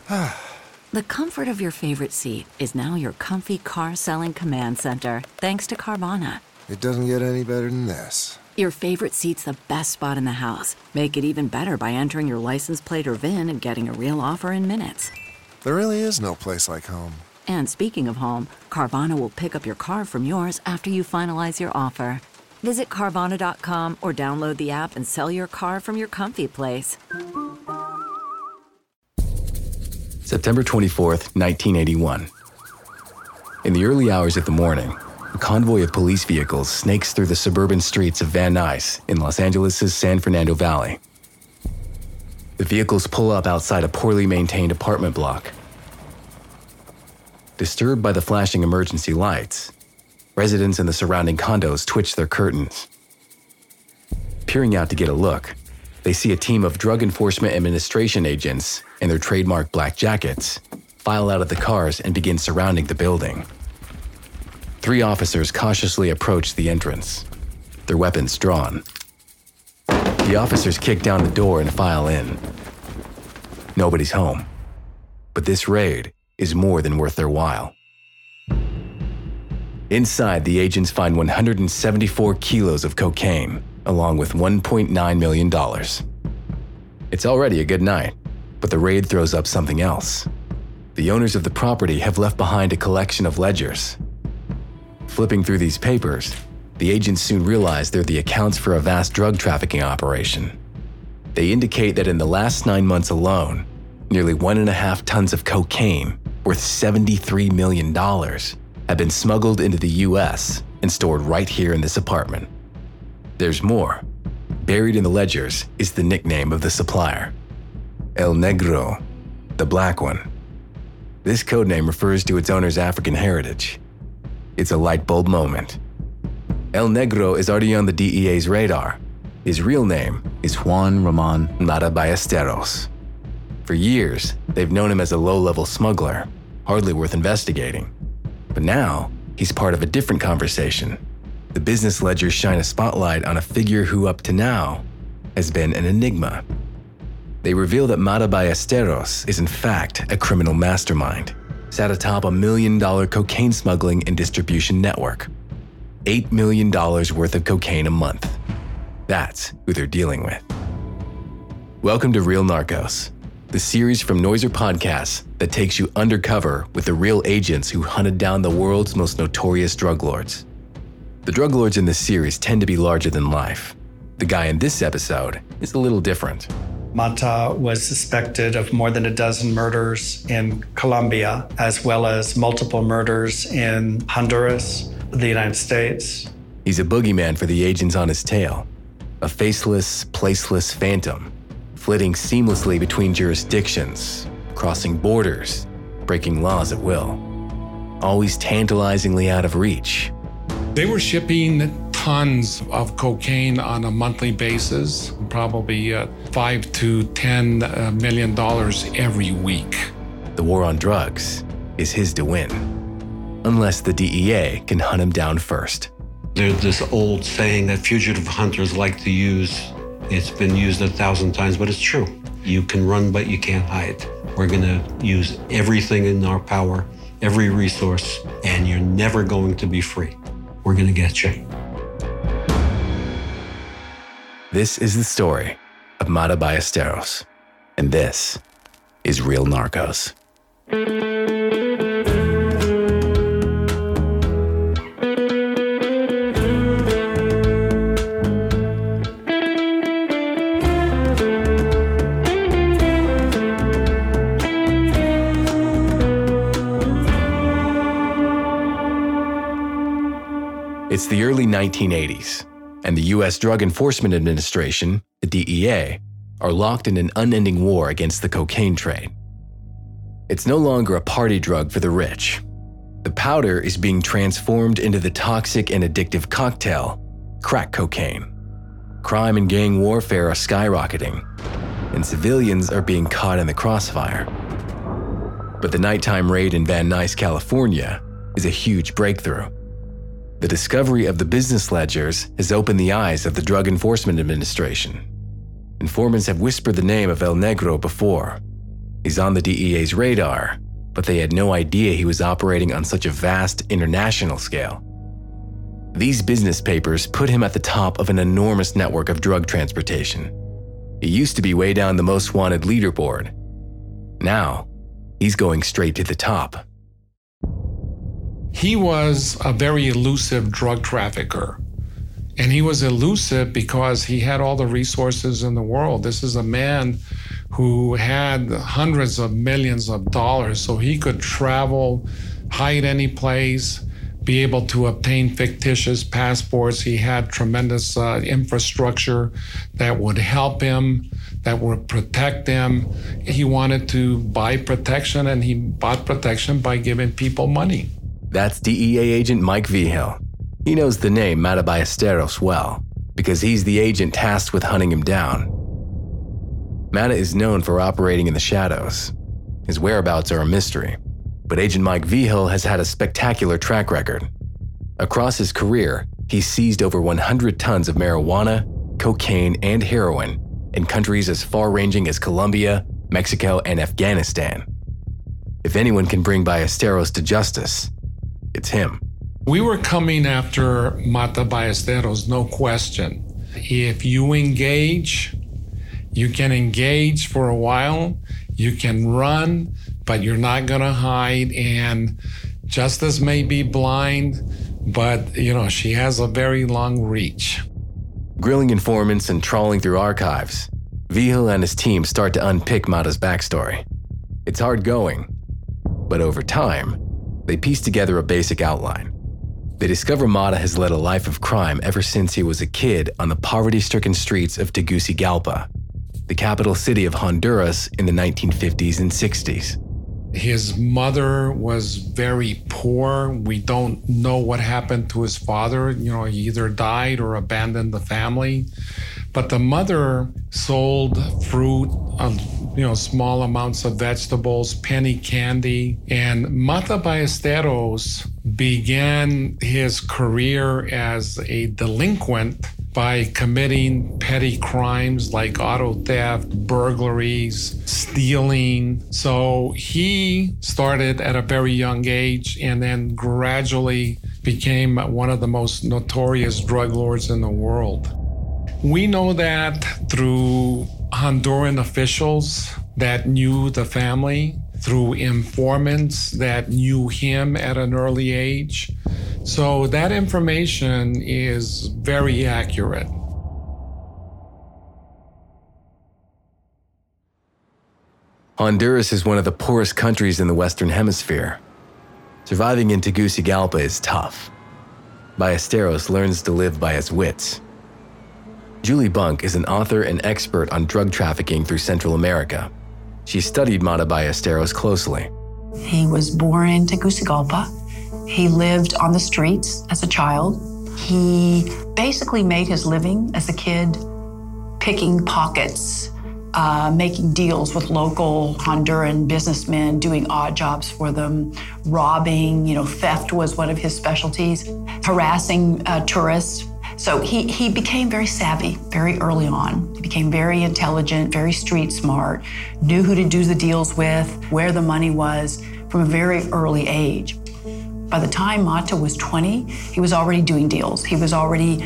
The comfort of your favorite seat is now your comfy car selling command center, thanks to Carvana. It doesn't get any better than this. Your favorite seat's the best spot in the house. Make it even better by entering your license plate or VIN and getting a real offer in minutes. There really is no place like home. And speaking of home, Carvana will pick up your car from yours after you finalize your offer. Visit Carvana.com or download the app and sell your car from your comfy place. September 24th, 1981. In the early hours of the morning, a convoy of police vehicles snakes through the suburban streets of Van Nuys in Los Angeles' San Fernando Valley. The vehicles pull up outside a poorly maintained apartment block. Disturbed by the flashing emergency lights, residents in the surrounding condos twitch their curtains. Peering out to get a look, they see a team of Drug Enforcement Administration agents in their trademark black jackets file out of the cars and begin surrounding the building. 3 officers cautiously approach the entrance, their weapons drawn. The officers kick down the door and file in. Nobody's home, but this raid is more than worth their while. Inside, the agents find 174 kilos of cocaine, along with $1.9 million. It's already a good night, but the raid throws up something else. The owners of the property have left behind a collection of ledgers. Flipping through these papers, the agents soon realize they're the accounts for a vast drug trafficking operation. They indicate that in the last 9 months alone, nearly 1.5 tons of cocaine, worth $73 million, have been smuggled into the U.S. and stored right here in this apartment. There's more. Buried in the ledgers is the nickname of the supplier, El Negro, the Black One. This codename refers to its owner's African heritage. It's a light bulb moment. El Negro is already on the DEA's radar. His real name is Juan Ramon Mata Ballesteros. For years, they've known him as a low-level smuggler, hardly worth investigating. But now, he's part of a different conversation. The business ledgers shine a spotlight on a figure who, up to now, has been an enigma. They reveal that Mata Ballesteros is in fact a criminal mastermind, sat atop $1 million cocaine smuggling and distribution network. $8 million worth of cocaine a month. That's who they're dealing with. Welcome to Real Narcos, the series from Noiser Podcasts that takes you undercover with the real agents who hunted down the world's most notorious drug lords. The drug lords in this series tend to be larger than life. The guy in this episode is a little different. Mata was suspected of more than a dozen murders in Colombia, as well as multiple murders in Honduras, the United States. He's a boogeyman for the agents on his tail, a faceless, placeless phantom, flitting seamlessly between jurisdictions, crossing borders, breaking laws at will, always tantalizingly out of reach. They were shipping tons of cocaine on a monthly basis, probably $5 to $10 million every week. The war on drugs is his to win, unless the DEA can hunt him down first. There's this old saying that fugitive hunters like to use. It's been used 1,000 times, but it's true. You can run, but you can't hide. We're gonna use everything in our power, every resource, and you're never going to be free. We're gonna get you. This is the story of Mata Ballesteros, and this is Real Narcos. It's the early 1980s, and the U.S. Drug Enforcement Administration, the DEA, are locked in an unending war against the cocaine trade. It's no longer a party drug for the rich. The powder is being transformed into the toxic and addictive cocktail, crack cocaine. Crime and gang warfare are skyrocketing, and civilians are being caught in the crossfire. But the nighttime raid in Van Nuys, California, is a huge breakthrough. The discovery of the business ledgers has opened the eyes of the Drug Enforcement Administration. Informants have whispered the name of El Negro before, He's on the DEA's radar, but they had no idea he was operating on such a vast international scale. These business papers put him at the top of an enormous network of drug transportation. He used to be way down the most wanted leaderboard. Now, he's going straight to the top. He was a very elusive drug trafficker. And he was elusive because he had all the resources in the world. This is a man who had hundreds of millions of dollars, so he could travel, hide any place, be able to obtain fictitious passports. He had tremendous infrastructure that would help him, that would protect him. He wanted to buy protection, and he bought protection by giving people money. That's DEA agent Mike Vigil. He knows the name Mata Ballesteros well, because he's the agent tasked with hunting him down. Mata is known for operating in the shadows. His whereabouts are a mystery, but Agent Mike Vigil has had a spectacular track record. Across his career, he's seized over 100 tons of marijuana, cocaine, and heroin in countries as far-ranging as Colombia, Mexico, and Afghanistan. If anyone can bring Ballesteros to justice, it's him. We were coming after Mata Ballesteros, no question. If you engage, you can engage for a while, you can run, but you're not gonna hide, and justice may be blind, but she has a very long reach. Grilling informants and trawling through archives, Vigil and his team start to unpick Mata's backstory. It's hard going, but over time, they piece together a basic outline. They discover Mata has led a life of crime ever since he was a kid on the poverty-stricken streets of Tegucigalpa, the capital city of Honduras in the 1950s and 60s. His mother was very poor. We don't know what happened to his father. He either died or abandoned the family. But the mother sold fruit, small amounts of vegetables, penny candy. And Mata Ballesteros began his career as a delinquent by committing petty crimes like auto theft, burglaries, stealing. So he started at a very young age and then gradually became one of the most notorious drug lords in the world. We know that through Honduran officials that knew the family, through informants that knew him at an early age. So that information is very accurate. Honduras is one of the poorest countries in the Western Hemisphere. Surviving in Tegucigalpa is tough. Ballesteros learns to live by his wits. Julie Bunk is an author and expert on drug trafficking through Central America. She studied Mata Ballesteros closely. He was born in Tegucigalpa. He lived on the streets as a child. He basically made his living as a kid picking pockets, making deals with local Honduran businessmen, doing odd jobs for them, robbing, theft was one of his specialties, harassing tourists. So he became very savvy very early on. He became very intelligent, very street smart, knew who to do the deals with, where the money was from a very early age. By the time Mata was 20, he was already doing deals. He was already,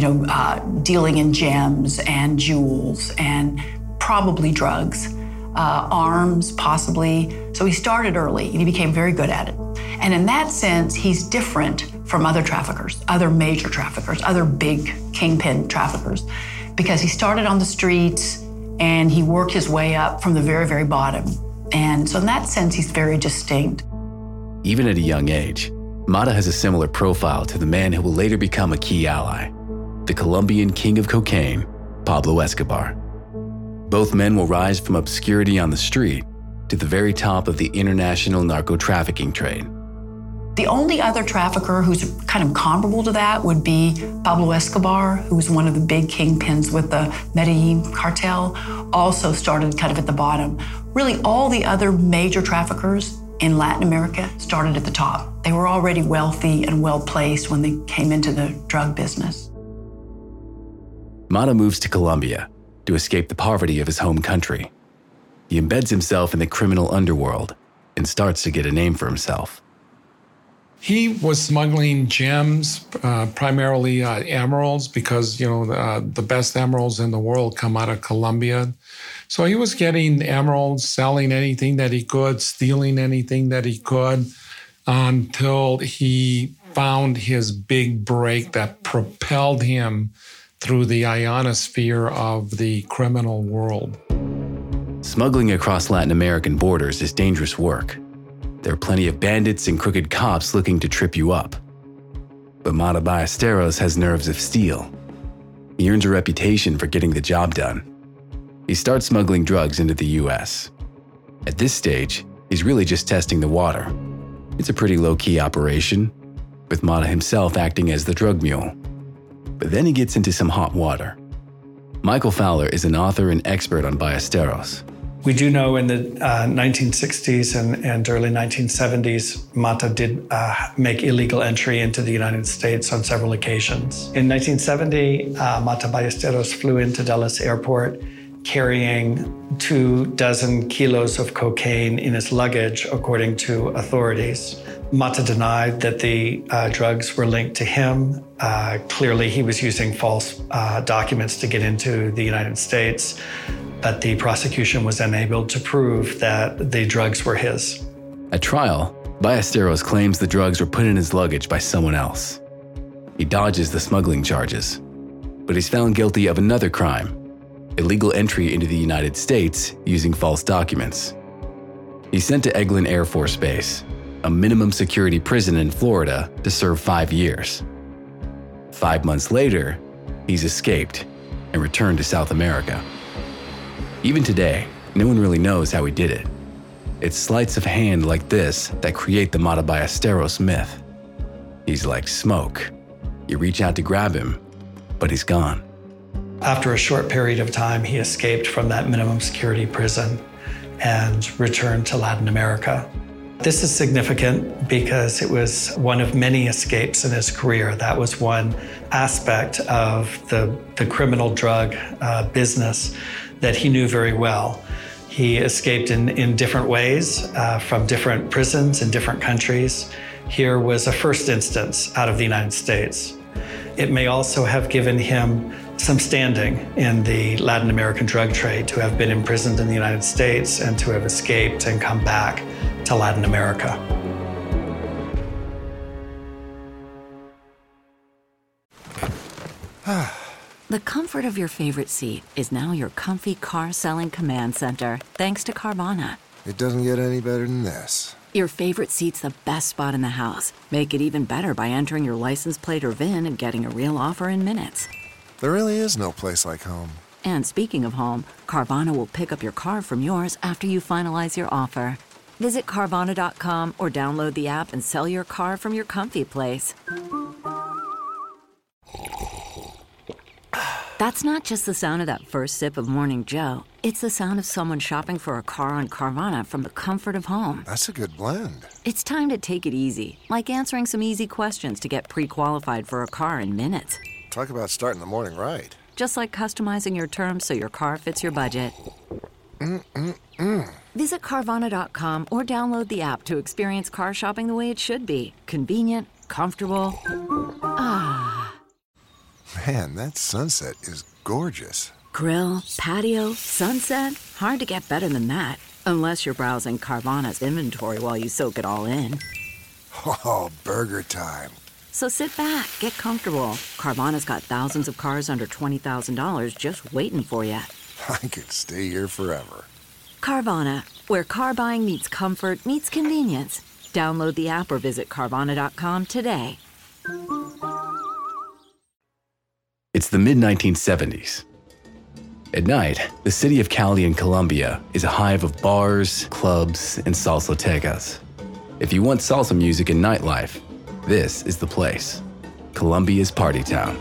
dealing in gems and jewels and probably drugs, arms possibly. So he started early and he became very good at it. And in that sense, he's different from other traffickers, other major traffickers, other big kingpin traffickers, because he started on the streets and he worked his way up from the very, very bottom. And so in that sense, he's very distinct. Even at a young age, Mata has a similar profile to the man who will later become a key ally, the Colombian king of cocaine, Pablo Escobar. Both men will rise from obscurity on the street to the very top of the international narco-trafficking trade. The only other trafficker who's kind of comparable to that would be Pablo Escobar, who was one of the big kingpins with the Medellin cartel, also started kind of at the bottom. Really, all the other major traffickers in Latin America started at the top. They were already wealthy and well-placed when they came into the drug business. Mata moves to Colombia to escape the poverty of his home country. He embeds himself in the criminal underworld and starts to get a name for himself. He was smuggling gems, primarily emeralds, because the best emeralds in the world come out of Colombia. So he was getting emeralds, selling anything that he could, stealing anything that he could, until he found his big break that propelled him through the ionosphere of the criminal world. Smuggling across Latin American borders is dangerous work. There are plenty of bandits and crooked cops looking to trip you up. But Mata Ballesteros has nerves of steel. He earns a reputation for getting the job done. He starts smuggling drugs into the US. At this stage, he's really just testing the water. It's a pretty low-key operation, with Mata himself acting as the drug mule. But then he gets into some hot water. Michael Fowler is an author and expert on Ballesteros. We do know in the 1960s and early 1970s, Mata did make illegal entry into the United States on several occasions. In 1970, Mata Ballesteros flew into Dulles Airport carrying 24 kilos of cocaine in his luggage, according to authorities. Mata denied that the drugs were linked to him. Clearly, he was using false documents to get into the United States, but the prosecution was unable to prove that the drugs were his. At trial, Ballesteros claims the drugs were put in his luggage by someone else. He dodges the smuggling charges, but he's found guilty of another crime: illegal entry into the United States using false documents. He's sent to Eglin Air Force Base, a minimum security prison in Florida, to serve 5 years. 5 months later, he's escaped and returned to South America. Even today, no one really knows how he did it. It's sleights of hand like this that create the Mata Ballesteros myth. He's like smoke. You reach out to grab him, but he's gone. After a short period of time, he escaped from that minimum security prison and returned to Latin America. This is significant because it was one of many escapes in his career. That was one aspect of the criminal drug business that he knew very well. He escaped in different ways from different prisons in different countries. Here was a first instance out of the United States. It may also have given him some standing in the Latin American drug trade to have been imprisoned in the United States and to have escaped and come back to Latin America. The comfort of your favorite seat is now your comfy car-selling command center, thanks to Carvana. It doesn't get any better than this. Your favorite seat's the best spot in the house. Make it even better by entering your license plate or VIN and getting a real offer in minutes. There really is no place like home. And speaking of home, Carvana will pick up your car from yours after you finalize your offer. Visit Carvana.com or download the app and sell your car from your comfy place. That's not just the sound of that first sip of Morning Joe. It's the sound of someone shopping for a car on Carvana from the comfort of home. That's a good blend. It's time to take it easy, like answering some easy questions to get pre-qualified for a car in minutes. Talk about starting the morning right. Just like customizing your terms so your car fits your budget. Visit Carvana.com or download the app to experience car shopping the way it should be. Convenient, comfortable. Man, that sunset is gorgeous. Grill, patio, sunset. Hard to get better than that. Unless you're browsing Carvana's inventory while you soak it all in. Oh, burger time. So sit back, get comfortable. Carvana's got thousands of cars under $20,000 just waiting for you. I could stay here forever. Carvana, where car buying meets comfort, meets convenience. Download the app or visit Carvana.com today. It's the mid-1970s. At night, the city of Cali in Colombia is a hive of bars, clubs, and salsotecas. If you want salsa music and nightlife, this is the place. Colombia's party town.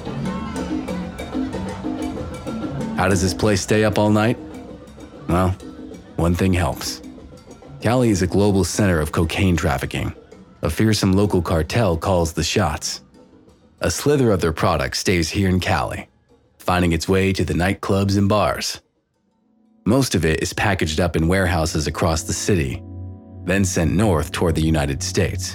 How does this place stay up all night? Well, one thing helps. Cali is a global center of cocaine trafficking. A fearsome local cartel calls the shots. A slither of their product stays here in Cali, finding its way to the nightclubs and bars. Most of it is packaged up in warehouses across the city, then sent north toward the United States.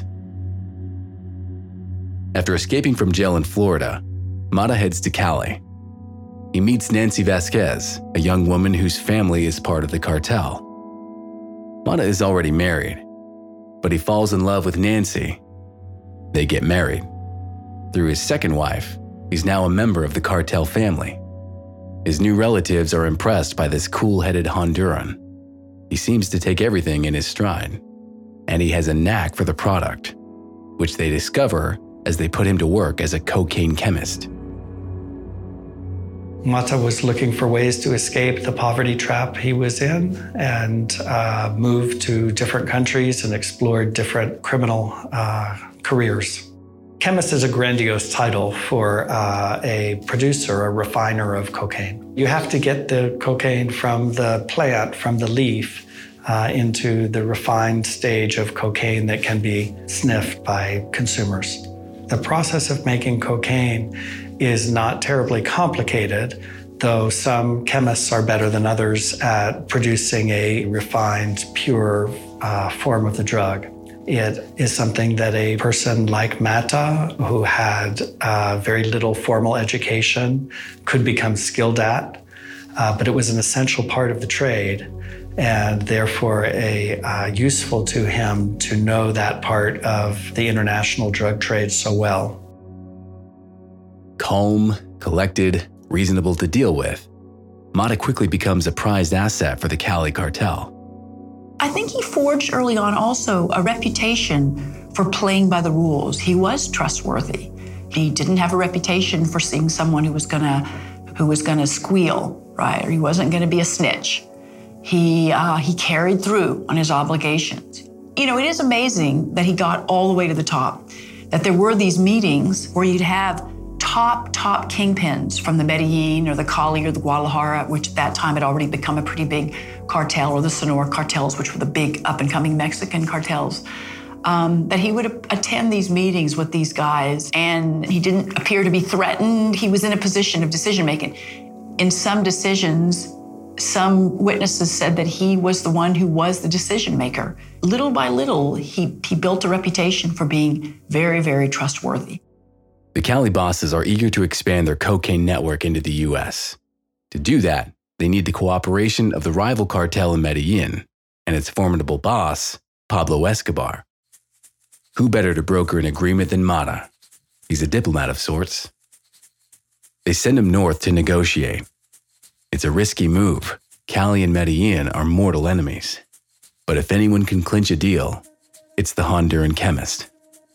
After escaping from jail in Florida, Mata heads to Cali. He meets Nancy Vasquez, a young woman whose family is part of the cartel. Mata is already married, but he falls in love with Nancy. They get married. Through his second wife, he's now a member of the cartel family. His new relatives are impressed by this cool-headed Honduran. He seems to take everything in his stride, and he has a knack for the product, which they discover as they put him to work as a cocaine chemist. Mata was looking for ways to escape the poverty trap he was in and moved to different countries and explored different criminal careers. Chemist is a grandiose title for a producer, a refiner of cocaine. You have to get the cocaine from the plant, from the leaf, into the refined stage of cocaine that can be sniffed by consumers. The process of making cocaine is not terribly complicated, though some chemists are better than others at producing a refined, pure form of the drug. It is something that a person like Mata, who had very little formal education, could become skilled at, but it was an essential part of the trade, and therefore useful to him to know that part of the international drug trade so well. Calm, collected, reasonable to deal with, Mata quickly becomes a prized asset for the Cali cartel. I think he forged early on also a reputation for playing by the rules. He was trustworthy. He didn't have a reputation for seeing someone who was gonna squeal, right? Or he wasn't gonna be a snitch. He carried through on his obligations. You know, it is amazing that he got all the way to the top, that there were these meetings where you'd have top kingpins from the Medellin or the Cali or the Guadalajara, which at that time had already become a pretty big cartel, or the Sonora cartels, which were the big up-and-coming Mexican cartels, that he would attend these meetings with these guys, and he didn't appear to be threatened. He was in a position of decision-making. In some decisions, some witnesses said that he was the one who was the decision-maker. Little by little, he built a reputation for being very, very trustworthy. The Cali bosses are eager to expand their cocaine network into the U.S. To do that, they need the cooperation of the rival cartel in Medellin and its formidable boss, Pablo Escobar. Who better to broker an agreement than Mata? He's a diplomat of sorts. They send him north to negotiate. It's a risky move. Cali and Medellin are mortal enemies. But if anyone can clinch a deal, it's the Honduran chemist.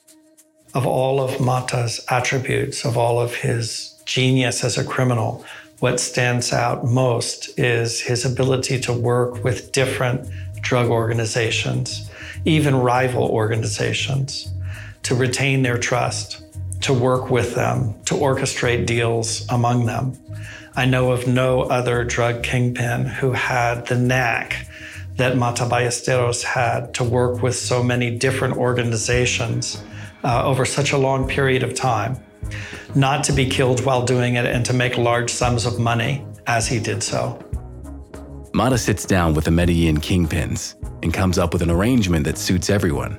Of all of Mata's attributes, of all of his genius as a criminal, what stands out most is his ability to work with different drug organizations, even rival organizations, to retain their trust, to work with them, to orchestrate deals among them. I know of no other drug kingpin who had the knack that Mata Ballesteros had to work with so many different organizations over such a long period of time, not to be killed while doing it and to make large sums of money as he did so. Mata sits down with the Medellin kingpins and comes up with an arrangement that suits everyone.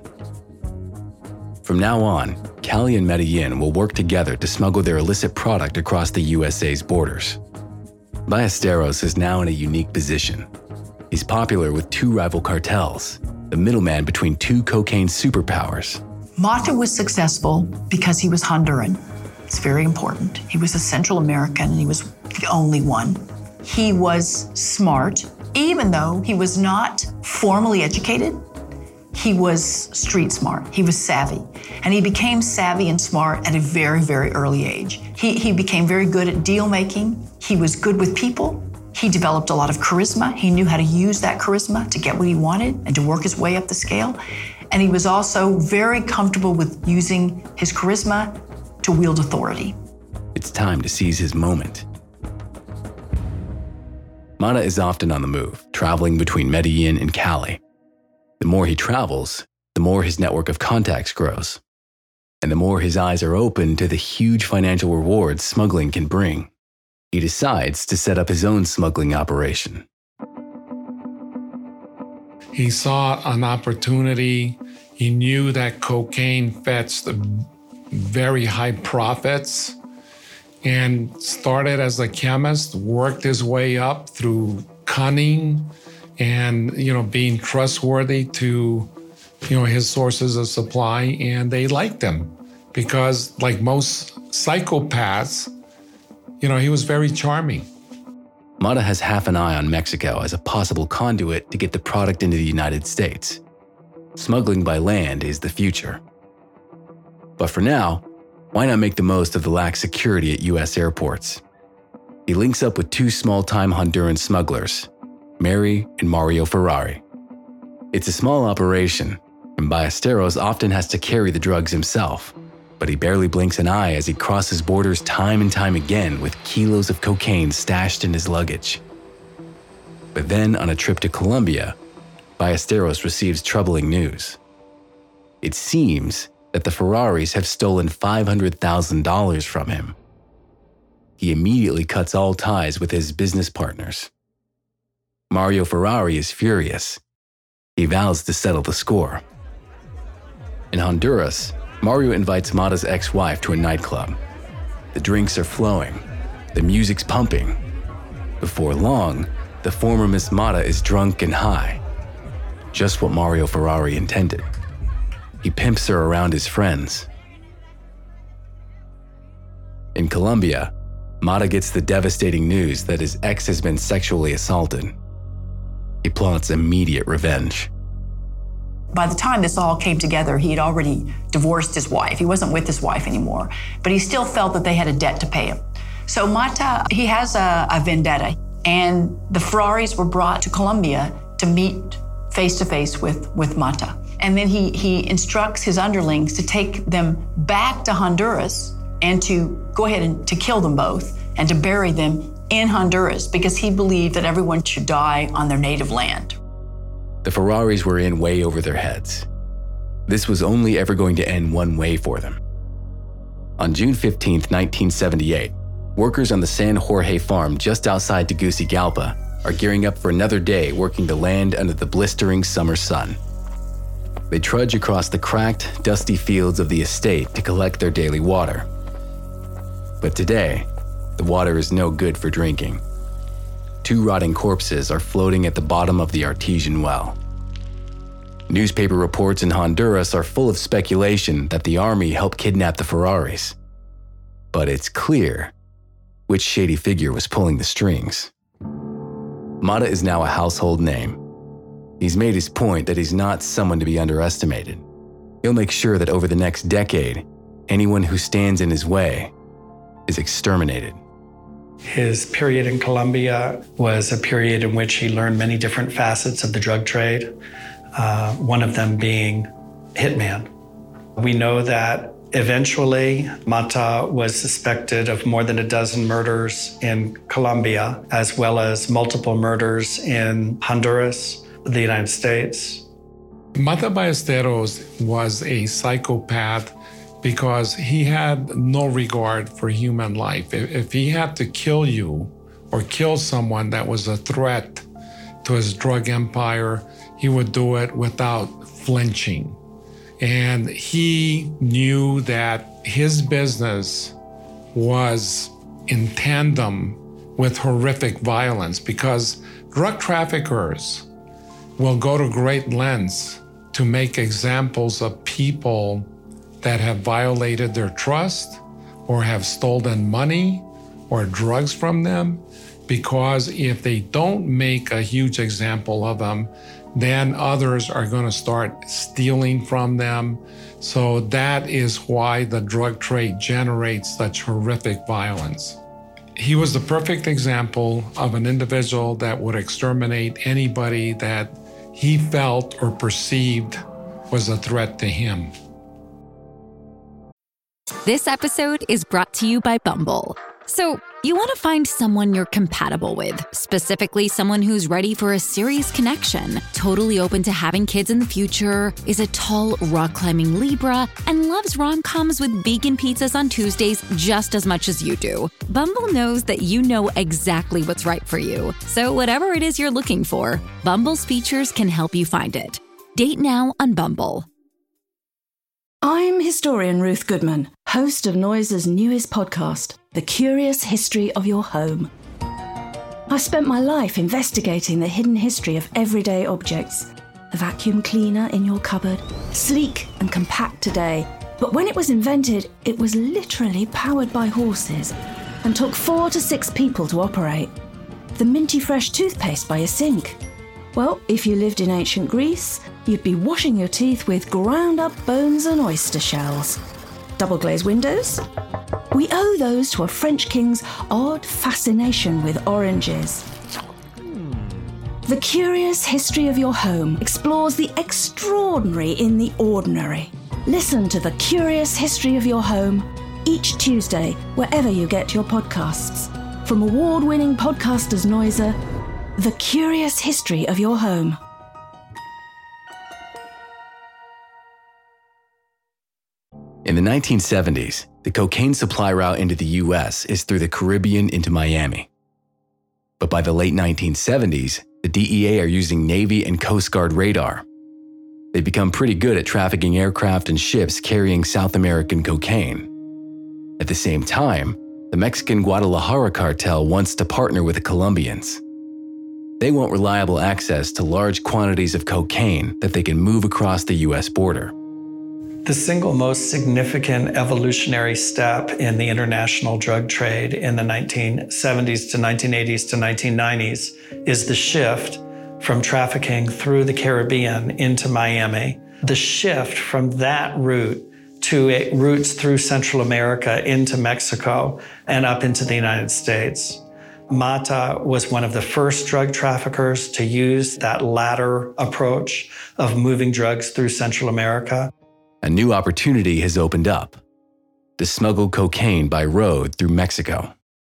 From now on, Cali and Medellin will work together to smuggle their illicit product across the USA's borders. Ballesteros is now in a unique position. He's popular with two rival cartels, the middleman between two cocaine superpowers. Mata was successful because he was Honduran. It's very important. He was a Central American, and he was the only one. He was smart. Even though he was not formally educated, he was street smart. He was savvy. And he became savvy and smart at a very, very early age. He became very good at deal making. He was good with people. He developed a lot of charisma. He knew how to use that charisma to get what he wanted and to work his way up the scale. And he was also very comfortable with using his charisma to wield authority. It's time to seize his moment. Mata is often on the move, traveling between Medellin and Cali. The more he travels, the more his network of contacts grows, and the more his eyes are open to the huge financial rewards smuggling can bring. He decides to set up his own smuggling operation. He saw an opportunity. He knew that cocaine fetched very high profits and started as a chemist, worked his way up through cunning and, being trustworthy to, his sources of supply. And they liked him because, like most psychopaths, he was very charming. Mata has half an eye on Mexico as a possible conduit to get the product into the United States. Smuggling by land is the future. But for now, why not make the most of the lax security at U.S. airports? He links up with two small-time Honduran smugglers, Mary and Mario Ferrari. It's a small operation, and Ballesteros often has to carry the drugs himself, but he barely blinks an eye as he crosses borders time and time again with kilos of cocaine stashed in his luggage. But then, on a trip to Colombia, Ballesteros receives troubling news. It seems that the Ferraris have stolen $500,000 from him. He immediately cuts all ties with his business partners. Mario Ferrari is furious. He vows to settle the score. In Honduras, Mario invites Mata's ex-wife to a nightclub. The drinks are flowing. The music's pumping. Before long, the former Miss Mata is drunk and high. Just what Mario Ferrari intended. He pimps her around his friends. In Colombia, Mata gets the devastating news that his ex has been sexually assaulted. He plots immediate revenge. By the time this all came together, he had already divorced his wife. He wasn't with his wife anymore, but he still felt that they had a debt to pay him. So Mata, he has a vendetta, and the Ferraris were brought to Colombia to meet face-to-face with Mata. And then he instructs his underlings to take them back to Honduras and to go ahead and to kill them both and to bury them in Honduras because he believed that everyone should die on their native land. The Ferraris were in way over their heads. This was only ever going to end one way for them. On June 15, 1978, workers on the San Jorge farm just outside Tegucigalpa are gearing up for another day working the land under the blistering summer sun. They trudge across the cracked, dusty fields of the estate to collect their daily water. But today, the water is no good for drinking. 2 rotting corpses are floating at the bottom of the artesian well. Newspaper reports in Honduras are full of speculation that the army helped kidnap the Ferraris. But it's clear which shady figure was pulling the strings. Mata is now a household name. He's made his point that he's not someone to be underestimated. He'll make sure that over the next decade, anyone who stands in his way is exterminated. His period in Colombia was a period in which he learned many different facets of the drug trade, one of them being hitman. We know that eventually Mata was suspected of more than a dozen murders in Colombia, as well as multiple murders in Honduras, the United States. Mata Ballesteros was a psychopath because he had no regard for human life. If he had to kill you or kill someone that was a threat to his drug empire, he would do it without flinching. And he knew that his business was in tandem with horrific violence because drug traffickers will go to great lengths to make examples of people that have violated their trust or have stolen money or drugs from them, because if they don't make a huge example of them, then others are going to start stealing from them. So that is why the drug trade generates such horrific violence. He was the perfect example of an individual that would exterminate anybody that he felt or perceived was a threat to him. This episode is brought to you by Bumble. So, You want to find someone you're compatible with, specifically someone who's ready for a serious connection, totally open to having kids in the future, is a tall, rock-climbing Libra, and loves rom-coms with vegan pizzas on Tuesdays just as much as you do. Bumble knows that you know exactly what's right for you. So whatever it is you're looking for, Bumble's features can help you find it. Date now on Bumble. I'm historian Ruth Goodman, host of Noiser's newest podcast, The Curious History of Your Home. I've spent my life investigating the hidden history of everyday objects. The vacuum cleaner in your cupboard, sleek and compact today, but when it was invented, it was literally powered by horses and took 4 to 6 people to operate. The minty fresh toothpaste by your sink. Well, if you lived in ancient Greece, you'd be washing your teeth with ground-up bones and oyster shells. Double-glazed windows? We owe those to a French king's odd fascination with oranges. The Curious History of Your Home explores the extraordinary in the ordinary. Listen to The Curious History of Your Home each Tuesday, wherever you get your podcasts. From award-winning podcasters Noiser, The Curious History of Your Home. In the 1970s, the cocaine supply route into the U.S. is through the Caribbean into Miami. But by the late 1970s, the DEA are using Navy and Coast Guard radar. They've become pretty good at trafficking aircraft and ships carrying South American cocaine. At the same time, the Mexican Guadalajara cartel wants to partner with the Colombians. They want reliable access to large quantities of cocaine that they can move across the U.S. border. The single most significant evolutionary step in the international drug trade in the 1970s to 1980s to 1990s is the shift from trafficking through the Caribbean into Miami. The shift from that route to routes through Central America into Mexico and up into the United States. Mata was one of the first drug traffickers to use that latter approach of moving drugs through Central America. A new opportunity has opened up to smuggle cocaine by road through Mexico.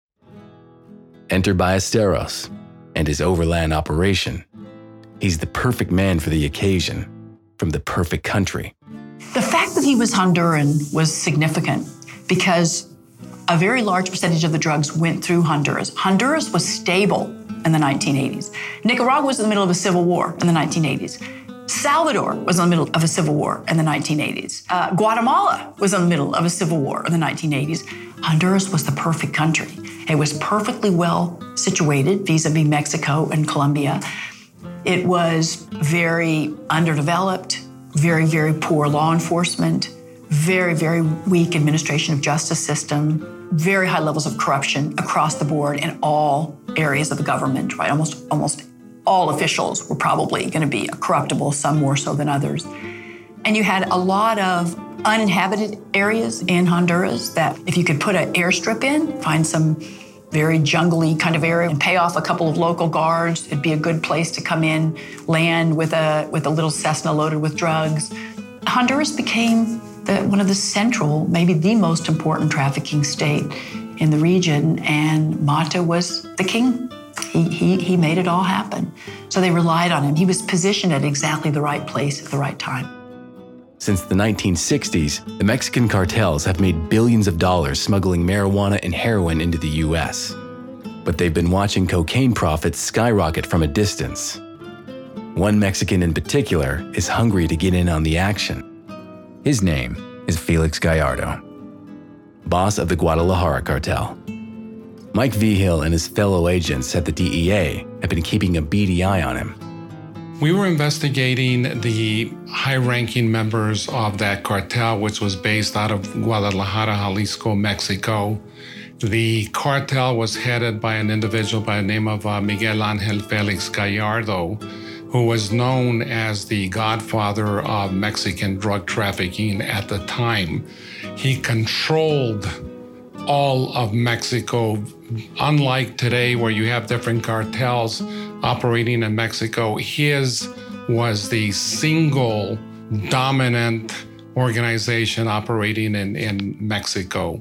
Enter Ballesteros and his overland operation. He's the perfect man for the occasion, from the perfect country. The fact that he was Honduran was significant because a very large percentage of the drugs went through Honduras. Honduras was stable in the 1980s. Nicaragua was in the middle of a civil war in the 1980s. Salvador was in the middle of a civil war in the 1980s. Guatemala was in the middle of a civil war in the 1980s. Honduras was the perfect country. It was perfectly well situated vis-a-vis Mexico and Colombia. It was very underdeveloped, very, very poor law enforcement, very, very weak administration of justice system, very high levels of corruption across the board in all areas of the government, right? Almost all officials were probably going to be corruptible, some more so than others. And you had a lot of uninhabited areas in Honduras that if you could put an airstrip in, find some very jungly kind of area and pay off a couple of local guards, it'd be a good place to come in, land with a little Cessna loaded with drugs. Honduras became one of the central, maybe the most important trafficking state in the region, and Mata was the king. He made it all happen. So they relied on him. He was positioned at exactly the right place at the right time. Since the 1960s, the Mexican cartels have made billions of dollars smuggling marijuana and heroin into the U.S. But they've been watching cocaine profits skyrocket from a distance. One Mexican in particular is hungry to get in on the action. His name is Felix Gallardo, boss of the Guadalajara cartel. Mike Vigil and his fellow agents at the DEA have been keeping a beady eye on him. We were investigating the high-ranking members of that cartel, which was based out of Guadalajara, Jalisco, Mexico. The cartel was headed by an individual by the name of Miguel Ángel Félix Gallardo, who was known as the godfather of Mexican drug trafficking at the time. He controlled all of Mexico. Unlike today, where you have different cartels operating in Mexico, his was the single dominant organization operating in Mexico.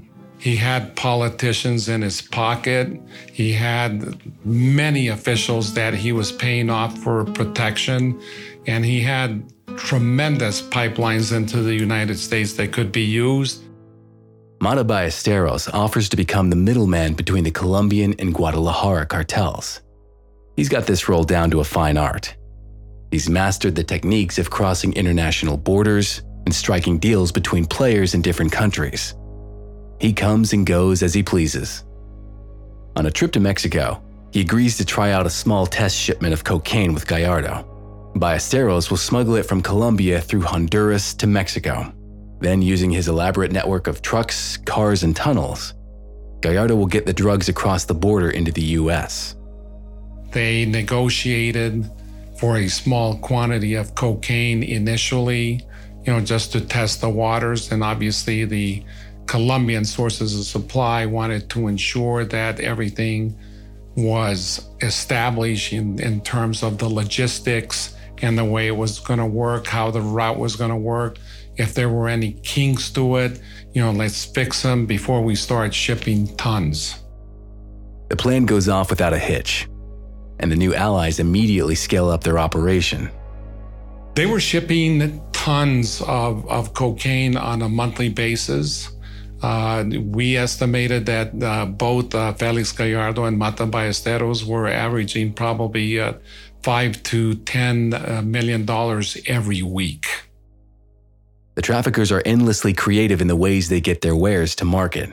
He had politicians in his pocket. He had many officials that he was paying off for protection. And he had tremendous pipelines into the United States that could be used. Mata Ballesteros offers to become the middleman between the Colombian and Guadalajara cartels. He's got this role down to a fine art. He's mastered the techniques of crossing international borders and striking deals between players in different countries. He comes and goes as he pleases. On a trip to Mexico, he agrees to try out a small test shipment of cocaine with Gallardo. Ballesteros will smuggle it from Colombia through Honduras to Mexico. Then, using his elaborate network of trucks, cars, and tunnels, Gallardo will get the drugs across the border into the U.S. They negotiated for a small quantity of cocaine initially, just to test the waters. And obviously the Colombian sources of supply wanted to ensure that everything was established in terms of the logistics and the way it was going to work, how the route was going to work. If there were any kinks to it, let's fix them before we start shipping tons. The plan goes off without a hitch, and the new allies immediately scale up their operation. They were shipping tons of cocaine on a monthly basis. We estimated that both Felix Gallardo and Mata Ballesteros were averaging probably $5 to $10 million every week. The traffickers are endlessly creative in the ways they get their wares to market.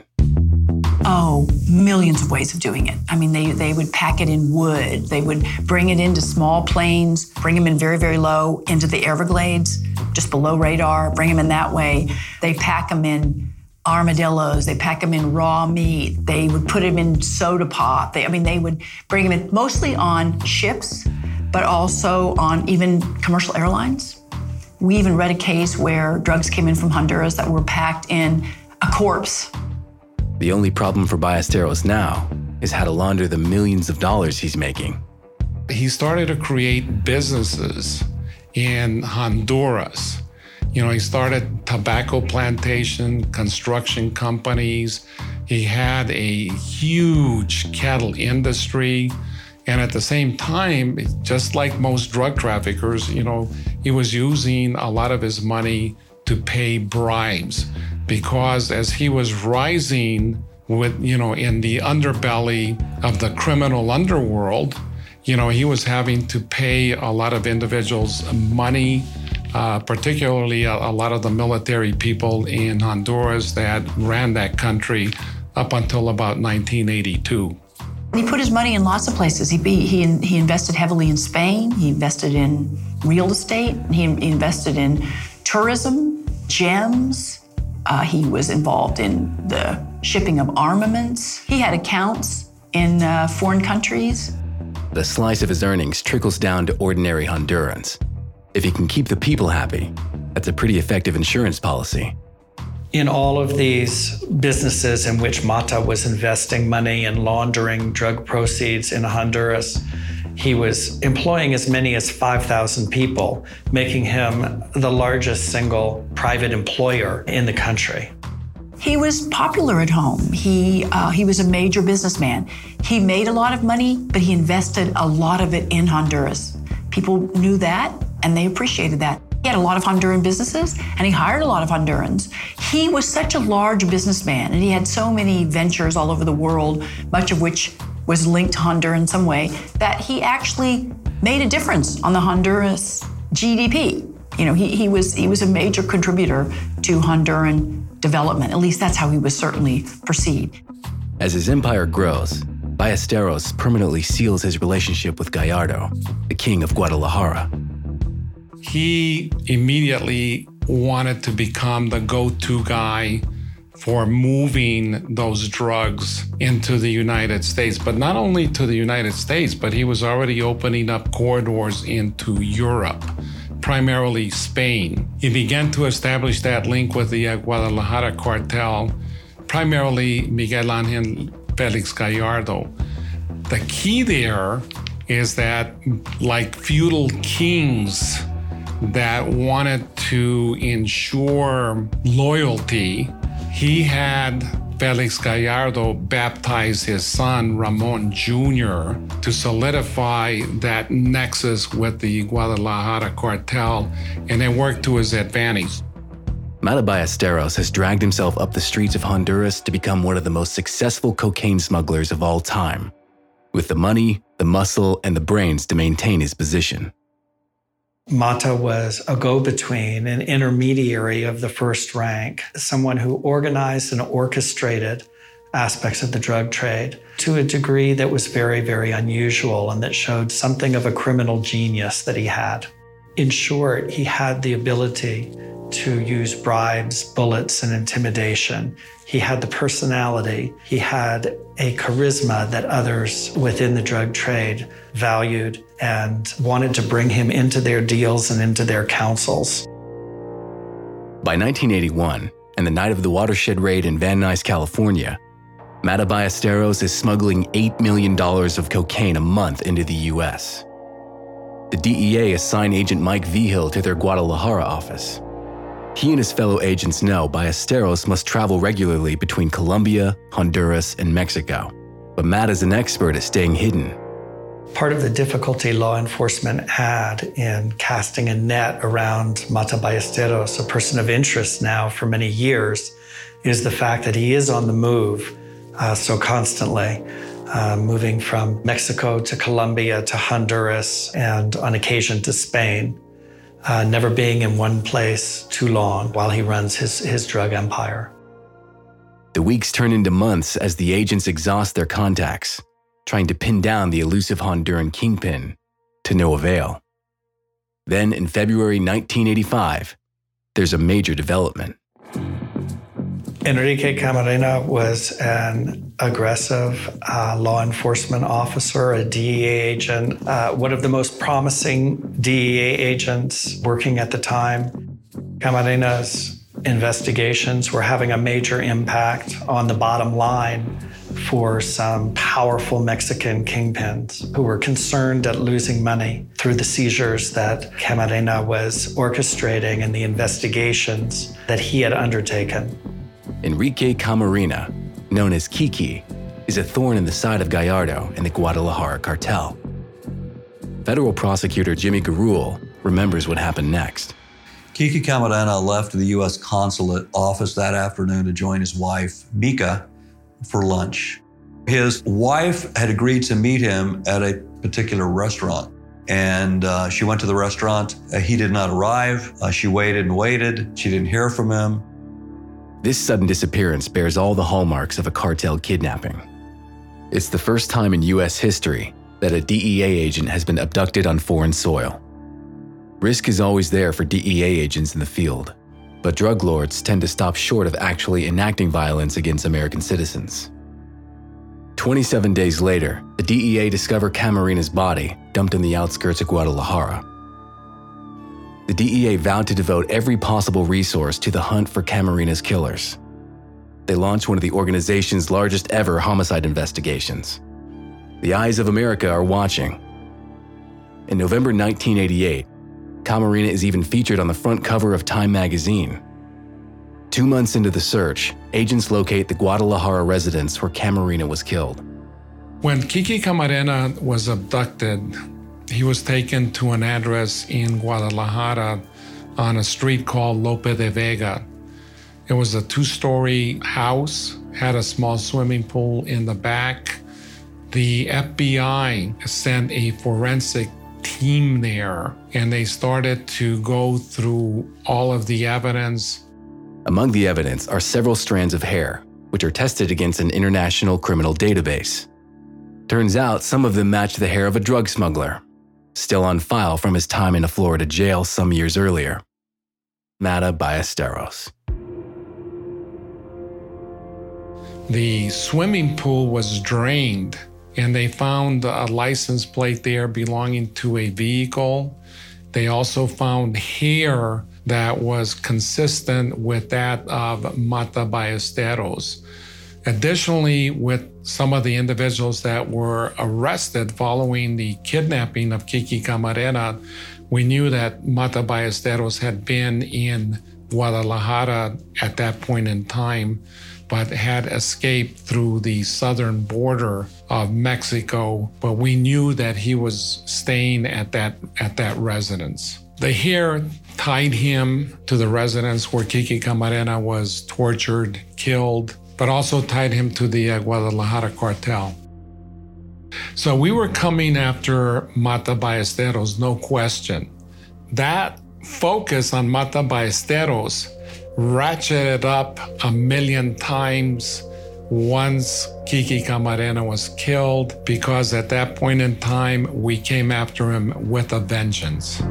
Oh, millions of ways of doing it. I mean, they would pack it in wood. They would bring it into small planes, bring them in very, very low into the Everglades, just below radar, bring them in that way. They pack them in armadillos. They pack them in raw meat. They would put them in soda pop. They would bring them in mostly on ships, but also on even commercial airlines. We even read a case where drugs came in from Honduras that were packed in a corpse. The only problem for Ballesteros now is how to launder the millions of dollars he's making. He started to create businesses in Honduras. He started tobacco plantation, construction companies. He had a huge cattle industry. And at the same time, just like most drug traffickers, he was using a lot of his money to pay bribes, because as he was rising with, in the underbelly of the criminal underworld, he was having to pay a lot of individuals money, particularly a lot of the military people in Honduras that ran that country up until about 1982. He put his money in lots of places. He invested heavily in Spain. He invested in real estate. He invested in tourism, gems. He was involved in the shipping of armaments. He had accounts in foreign countries. The slice of his earnings trickles down to ordinary Hondurans. If he can keep the people happy, that's a pretty effective insurance policy. In all of these businesses in which Mata was investing money and laundering drug proceeds in Honduras, he was employing as many as 5,000 people, making him the largest single private employer in the country. He was popular at home. He was a major businessman. He made a lot of money, but he invested a lot of it in Honduras. People knew that, and they appreciated that. He had a lot of Honduran businesses, and he hired a lot of Hondurans. He was such a large businessman, and he had so many ventures all over the world, much of which was linked to Honduras in some way, that he actually made a difference on the Honduras GDP. He was a major contributor to Honduran development. At least that's how he was certainly perceived. As his empire grows, Ballesteros permanently seals his relationship with Gallardo, the king of Guadalajara. He immediately wanted to become the go-to guy for moving those drugs into the United States, but not only to the United States, but he was already opening up corridors into Europe, primarily Spain. He began to establish that link with the Guadalajara cartel, primarily Miguel Ángel Felix Gallardo. The key there is that, like feudal kings that wanted to ensure loyalty, he had Felix Gallardo baptized his son, Ramon Jr., to solidify that nexus with the Guadalajara cartel, and it worked to his advantage. Mata Ballesteros has dragged himself up the streets of Honduras to become one of the most successful cocaine smugglers of all time, with the money, the muscle, and the brains to maintain his position. Mata was a go-between, an intermediary of the first rank, someone who organized and orchestrated aspects of the drug trade to a degree that was very, very unusual and that showed something of a criminal genius that he had. In short, he had the ability to use bribes, bullets, and intimidation. He had the personality. He had a charisma that others within the drug trade valued and wanted to bring him into their deals and into their councils. By 1981, and the night of the Watershed Raid in Van Nuys, California, Mata Ballesteros is smuggling $8 million of cocaine a month into the U.S. The DEA assigned Agent Mike Vigil to their Guadalajara office. He and his fellow agents know Ballesteros must travel regularly between Colombia, Honduras, and Mexico, but Mata's an expert at staying hidden. Part of the difficulty law enforcement had in casting a net around Mata Ballesteros, a person of interest now for many years, is the fact that he is on the move so constantly, moving from Mexico to Colombia to Honduras and on occasion to Spain. Never being in one place too long while he runs his drug empire. The weeks turn into months as the agents exhaust their contacts, trying to pin down the elusive Honduran kingpin, to no avail. Then in February 1985, there's a major development. Enrique Camarena was an aggressive law enforcement officer, a DEA agent, one of the most promising DEA agents working at the time. Camarena's investigations were having a major impact on the bottom line for some powerful Mexican kingpins who were concerned at losing money through the seizures that Camarena was orchestrating and the investigations that he had undertaken. Enrique Camarena, known as Kiki, is a thorn in the side of Gallardo and the Guadalajara cartel. Federal prosecutor Jimmy Garul remembers what happened next. Kiki Camarena left the U.S. consulate office that afternoon to join his wife, Mika, for lunch. His wife had agreed to meet him at a particular restaurant, and she went to the restaurant. He did not arrive. She waited and waited. She didn't hear from him. This sudden disappearance bears all the hallmarks of a cartel kidnapping. It's the first time in U.S. history that a DEA agent has been abducted on foreign soil. Risk is always there for DEA agents in the field, but drug lords tend to stop short of actually enacting violence against American citizens. 27 days later, the DEA discover Camarena's body dumped in the outskirts of Guadalajara. The DEA vowed to devote every possible resource to the hunt for Camarena's killers. They launched one of the organization's largest ever homicide investigations. The eyes of America are watching. In November 1988, Camarena is even featured on the front cover of Time magazine. 2 months into the search, agents locate the Guadalajara residence where Camarena was killed. When Kiki Camarena was abducted, he was taken to an address in Guadalajara on a street called Lope de Vega. It was a 2-story house, had a small swimming pool in the back. The FBI sent a forensic team there, and they started to go through all of the evidence. Among the evidence are several strands of hair, which are tested against an international criminal database. Turns out some of them match the hair of a drug smuggler, still on file from his time in a Florida jail some years earlier. Mata Ballesteros. The swimming pool was drained, and they found a license plate there belonging to a vehicle. They also found hair that was consistent with that of Mata Ballesteros. Additionally, with some of the individuals that were arrested following the kidnapping of Kiki Camarena, We knew that Mata Ballesteros had been in Guadalajara at that point in time, but had escaped through the southern border of Mexico. But we knew that he was staying at that residence. The heir tied him to the residence where Kiki Camarena was tortured, killed, but also tied him to the Guadalajara cartel. So we were coming after Mata Ballesteros, no question. That focus on Mata Ballesteros ratcheted up 1,000,000 times once Kiki Camarena was killed, because at that point in time, we came after him with a vengeance.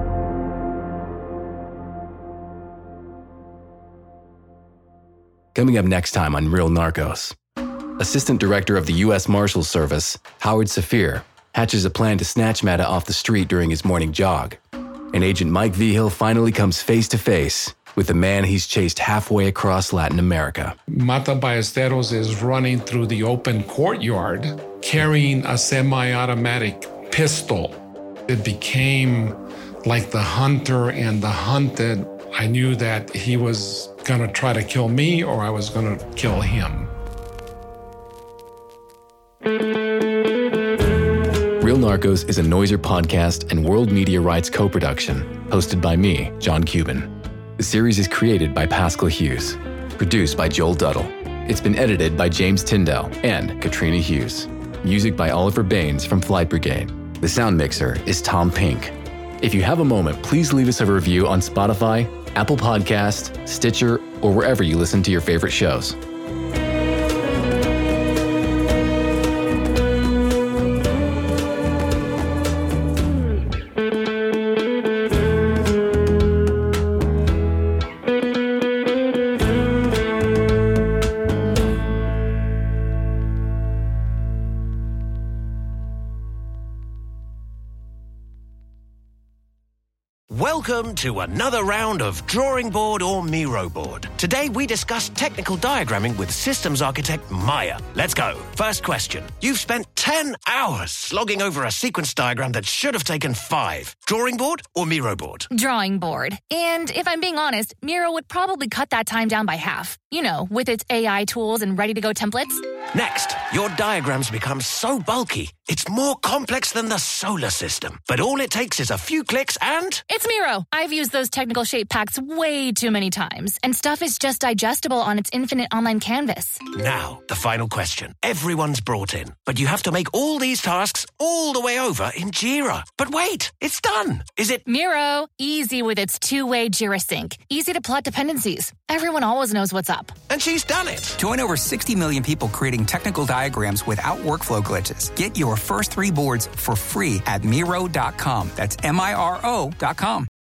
Coming up next time on Real Narcos. Assistant Director of the U.S. Marshals Service, Howard Safir, hatches a plan to snatch Mata off the street during his morning jog. And Agent Mike Vigil finally comes face to face with the man he's chased halfway across Latin America. Mata Ballesteros is running through the open courtyard carrying a semi-automatic pistol. It became like the hunter and the hunted. I knew that he was going to try to kill me or I was going to kill him. Real Narcos is a Noiser podcast and World Media Rights co-production, hosted by me, John Cuban. The series is created by Pascal Hughes, produced by Joel Duddle. It's been edited by James Tyndall and Katrina Hughes. Music by Oliver Baines from Flight Brigade. The sound mixer is Tom Pink. If you have a moment, please leave us a review on Spotify, Apple Podcasts, Stitcher, or wherever you listen to your favorite shows. Welcome to another round of Drawing Board or Miro Board. Today we discuss technical diagramming with systems architect Maya. Let's go. First question. You've spent 10 hours slogging over a sequence diagram that should have taken 5. Drawing board or Miro board? Drawing board. And if I'm being honest, Miro would probably cut that time down by half. You know, with its AI tools and ready-to-go templates. Next, your diagrams become so bulky, it's more complex than the solar system. But all it takes is a few clicks and... It's Miro. I've used those technical shape packs way too many times, and stuff is just digestible on its infinite online canvas. Now, the final question. Everyone's brought in, but you have to make all these tasks all the way over in Jira. But wait, it's done. Is it... Miro. Easy with its two-way Jira sync. Easy to plot dependencies. Everyone always knows what's up. And she's done it. Join over 60 million people creating technical diagrams without workflow glitches. Get your first 3 boards for free at Miro.com. That's Miro.com.